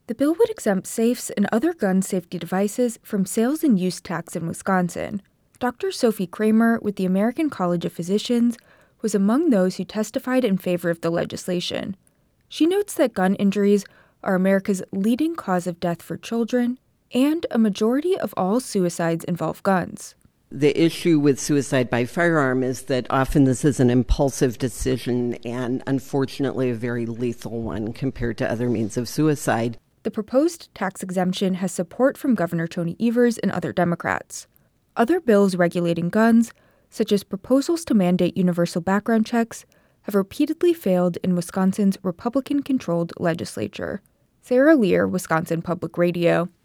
The bill would exempt safes and other gun safety devices from sales and use tax in Wisconsin. Dr. Sophie Kramer with the American College of Physicians was among those who testified in favor of the legislation. She notes that gun injuries are America's leading cause of death for children, and a majority of all suicides involve guns. The issue with suicide by firearm is that often this is an impulsive decision and, unfortunately, a very lethal one compared to other means of suicide. The proposed tax exemption has support from Governor Tony Evers and other Democrats. Other bills regulating guns, such as proposals to mandate universal background checks, have repeatedly failed in Wisconsin's Republican-controlled legislature. Sarah Lear, Wisconsin Public Radio.